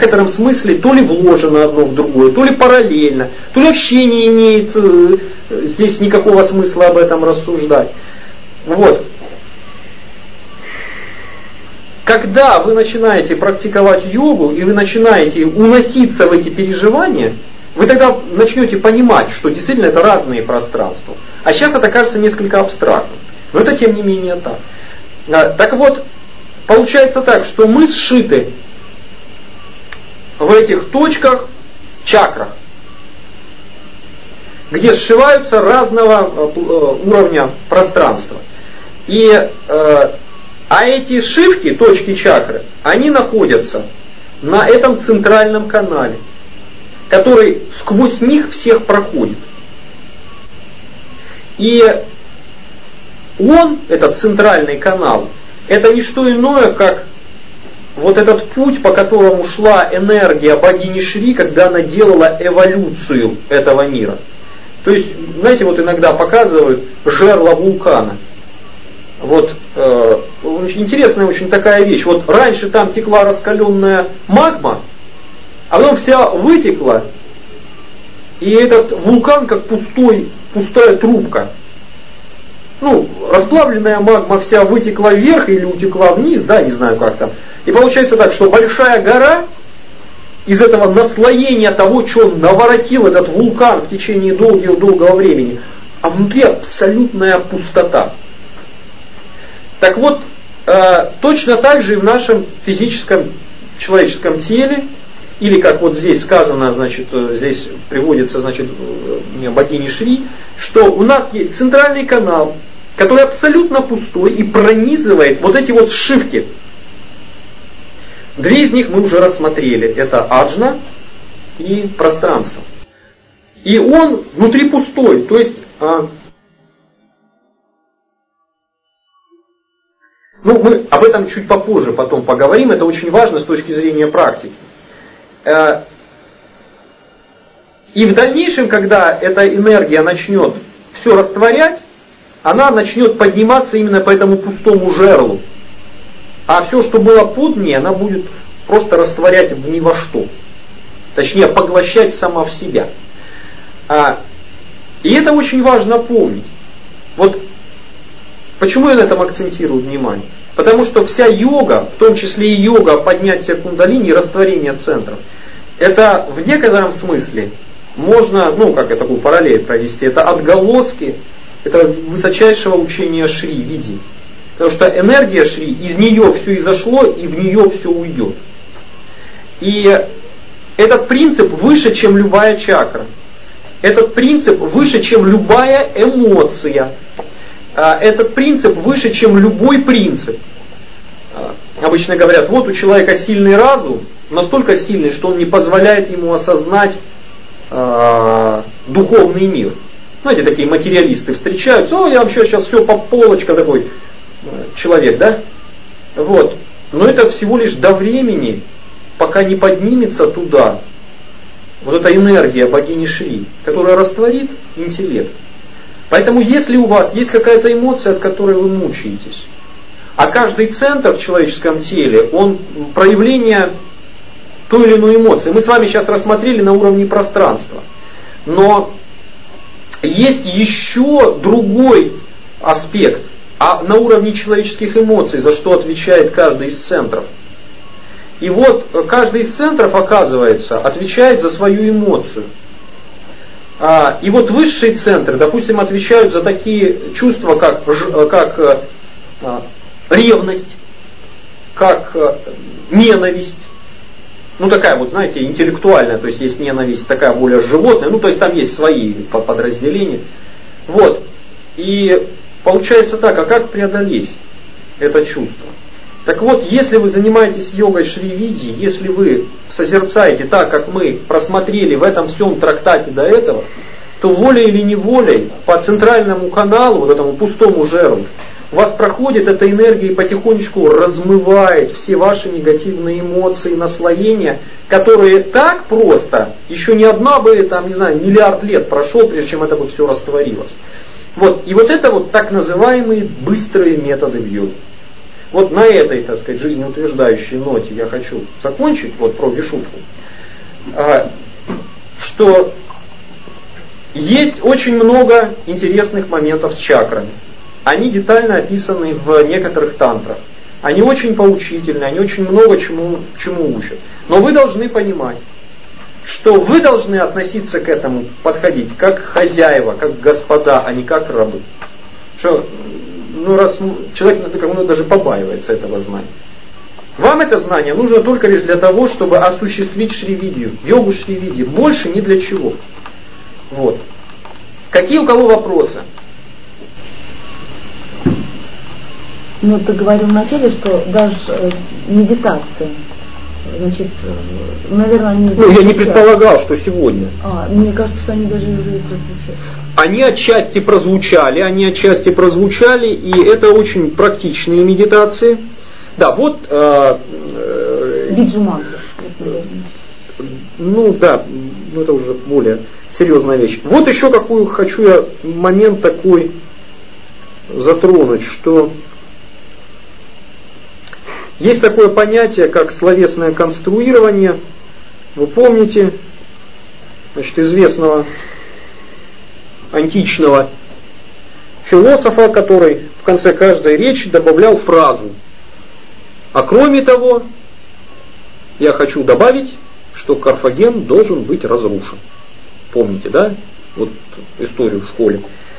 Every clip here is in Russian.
некотором смысле то ли вложено одно в другое, то ли параллельно, то ли вообще не имеет здесь никакого смысла об этом рассуждать. Вот. Когда вы начинаете практиковать йогу и вы начинаете уноситься в эти переживания, вы тогда начнете понимать, что действительно это разные пространства. А сейчас это кажется несколько абстрактным. Но это тем не менее так. Так вот, получается так, что мы сшиты в этих точках, чакрах, где сшиваются разного уровня пространства. А эти сшивки, точки чакры, они находятся на этом центральном канале, который сквозь них всех проходит. И он, этот центральный канал, это не что иное, как вот этот путь, по которому шла энергия богини Шри, когда она делала эволюцию этого мира. То есть, знаете, вот иногда показывают жерло вулкана. Вот очень интересная очень такая вещь. Вот раньше там текла раскаленная магма, а потом вся вытекла, и этот вулкан как пустая трубка. Ну, расплавленная магма вся вытекла вверх или утекла вниз, да, не знаю как там. И получается так, что большая гора из этого наслоения того, что он наворотил этот вулкан в течение долгого времени, а внутри абсолютная пустота. Так вот, точно так же и в нашем физическом человеческом теле, или как вот здесь сказано, значит, здесь приводится, значит, богини Шри, что у нас есть центральный канал, который абсолютно пустой и пронизывает вот эти вот сшивки. Две из них мы уже рассмотрели. Это аджна и пространство. И он внутри пустой. То есть, мы об этом чуть попозже потом поговорим. Это очень важно с точки зрения практики. И в дальнейшем, когда эта энергия начнет все растворять, она начнет подниматься именно по этому пустому жерлу. А все, что было под ней, она будет просто растворять в ни во что. Точнее, поглощать сама в себя. И это очень важно помнить. Вот почему я на этом акцентирую внимание? Потому что вся йога, в том числе и йога поднятия кундалини, растворения центров, это в некотором смысле можно, как я такую параллель провести, это отголоски, это высочайшего учения Шри, види. Потому что энергия Шри, из нее все изошло, и в нее все уйдет. И этот принцип выше, чем любая чакра. Этот принцип выше, чем любая эмоция. Этот принцип выше, чем любой принцип. Обычно говорят, вот у человека сильный разум, настолько сильный, что он не позволяет ему осознать духовный мир. Знаете, такие материалисты встречаются, я вообще сейчас все по полочкам такой человек, да? Вот. Но это всего лишь до времени, пока не поднимется туда вот эта энергия богини Шри, которая растворит интеллект. Поэтому если у вас есть какая-то эмоция, от которой вы мучаетесь, а каждый центр в человеческом теле, он проявление той или иной эмоции. Мы с вами сейчас рассмотрели на уровне пространства. Но есть еще другой аспект, на уровне человеческих эмоций, за что отвечает каждый из центров. И вот каждый из центров, оказывается, отвечает за свою эмоцию. И вот высшие центры, допустим, отвечают за такие чувства, как ревность, как ненависть. Такая вот, знаете, интеллектуальная, то есть есть ненависть такая более животная, то есть там есть свои подразделения. Вот. И получается так, а как преодолеть это чувство? Так вот, если вы занимаетесь йогой Шри-види, если вы созерцаете так, как мы просмотрели в этом всем трактате до этого, то волей или неволей по центральному каналу, вот этому пустому жерлу, у вас проходит эта энергия и потихонечку размывает все ваши негативные эмоции, наслоения, которые так просто, еще ни одна бы, миллиард лет прошел, прежде чем это бы все растворилось. Вот. И вот это вот так называемые быстрые методы в йоге. вот на этой, так сказать, жизнеутверждающей ноте я хочу закончить, вот про Вишудху, что есть очень много интересных моментов с чакрами. Они детально описаны в некоторых тантрах. Они очень поучительны, они очень много чему учат. Но вы должны понимать, что вы должны относиться к этому, подходить как хозяева, как господа, а не как рабы. Что, раз человек даже побаивается этого знания. Вам это знание нужно только лишь для того, чтобы осуществить шривидью, йогу шривидьи. Больше ни для чего. Вот. Какие у кого вопросы? Ну, ты говорил вначале, что даже медитация, значит, наверное, они... я не предполагал, что сегодня. Мне кажется, что они даже уже прозвучали. Они отчасти прозвучали, и это очень практичные медитации. Да, вот... Биджу-мантра. Это уже более серьезная вещь. Вот еще какую хочу я момент такой затронуть, что есть такое понятие, как словесное конструирование. Вы помните, значит, известного античного философа, который в конце каждой речи добавлял фразу. А кроме того, я хочу добавить, что Карфаген должен быть разрушен. Помните, да? Вот историю в школе.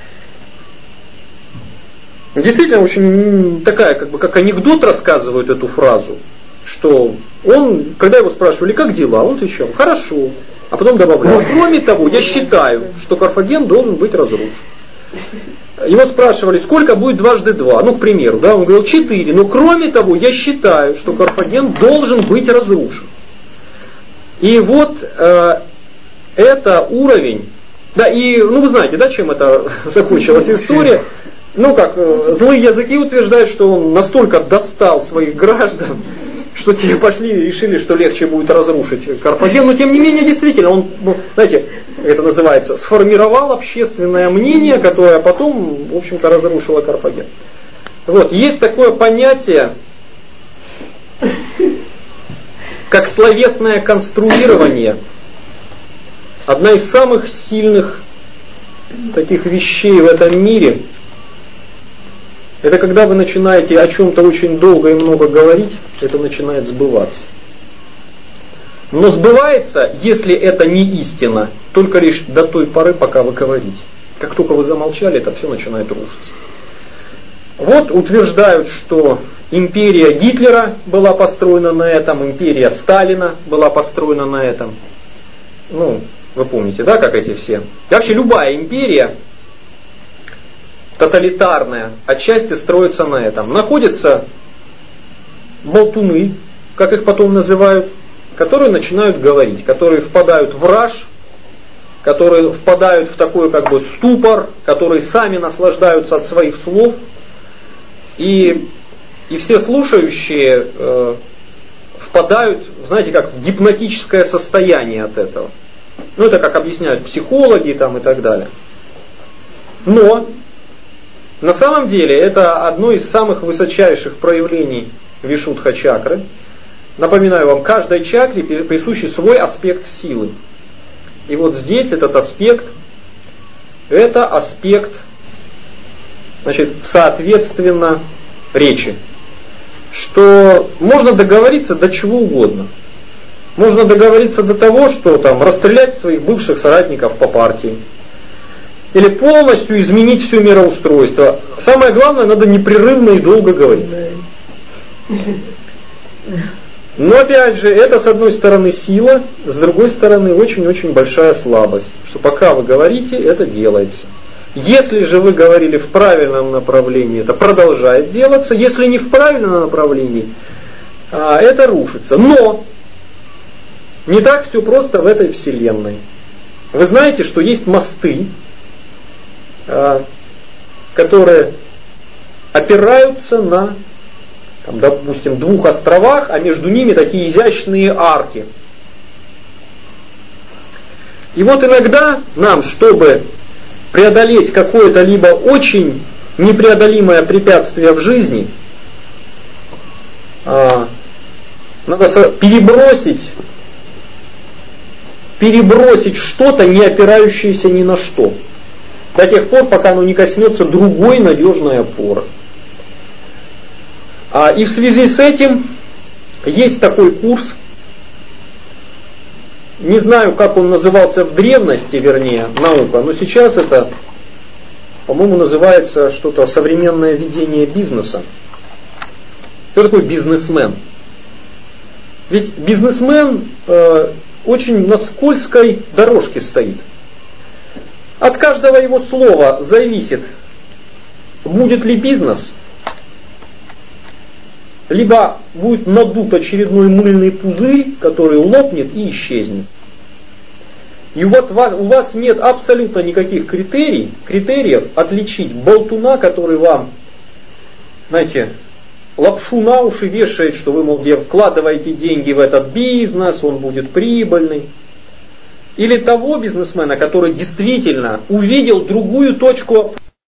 Действительно, очень такая, как анекдот рассказывают эту фразу, что он, когда его спрашивали, как дела, он отвечал, хорошо, а потом добавлял, кроме того, я считаю, что Карфаген должен быть разрушен. Его спрашивали, сколько будет дважды два, к примеру, да, он говорил 4, но кроме того, я считаю, что Карфаген должен быть разрушен. И вот это уровень, да, и, вы знаете, да, чем это закончилась история. Злые языки утверждают, что он настолько достал своих граждан, что те пошли и решили, что легче будет разрушить Карфаген. Но тем не менее, действительно, он, знаете, это называется, сформировал общественное мнение, которое потом, в общем-то, разрушило Карфаген. Вот, есть такое понятие, как словесное конструирование. Одна из самых сильных таких вещей в этом мире, это когда вы начинаете о чем-то очень долго и много говорить, это начинает сбываться. Но сбывается, если это не истина, только лишь до той поры, пока вы говорите. Как только вы замолчали, это все начинает рушиться. Вот утверждают, что империя Гитлера была построена на этом, империя Сталина была построена на этом. Вы помните, да, как эти все. И вообще любая империя тоталитарная отчасти строится на этом. Находятся болтуны, как их потом называют, которые начинают говорить, которые впадают в раж, которые впадают в такой ступор, которые сами наслаждаются от своих слов. И все слушающие впадают, знаете, как в гипнотическое состояние от этого. Это как объясняют психологи и так далее. Но на самом деле это одно из самых высочайших проявлений Вишудха чакры. Напоминаю вам, каждой чакре присущий свой аспект силы. И вот здесь этот аспект, соответственно, речи. Что можно договориться до чего угодно. Можно договориться до того, что расстрелять своих бывших соратников по партии. Или полностью изменить все мироустройство. Самое главное, надо непрерывно и долго говорить. Но опять же, это с одной стороны сила, с другой стороны очень-очень большая слабость. Что пока вы говорите, это делается. Если же вы говорили в правильном направлении, это продолжает делаться. Если не в правильном направлении, это рушится. Но не так все просто в этой вселенной. Вы знаете, что есть мосты, которые опираются на, допустим, 2 островах, а между ними такие изящные арки. И вот иногда нам, чтобы преодолеть какое-то либо очень непреодолимое препятствие в жизни, надо перебросить что-то, не опирающееся ни на что. До тех пор, пока оно не коснется другой надежной опоры. И в связи с этим есть такой курс, не знаю, как он назывался в древности, вернее, наука, но сейчас это, по-моему, называется что-то современное ведение бизнеса. Кто такой бизнесмен? Ведь бизнесмен очень на скользкой дорожке стоит. От каждого его слова зависит, будет ли бизнес, либо будет надут очередной мыльный пузырь, который лопнет и исчезнет. И вот у вас нет абсолютно никаких критериев отличить болтуна, который вам, знаете, лапшу на уши вешает, что вы, мол, вкладываете деньги в этот бизнес, он будет прибыльный. Или того бизнесмена, который действительно увидел другую точку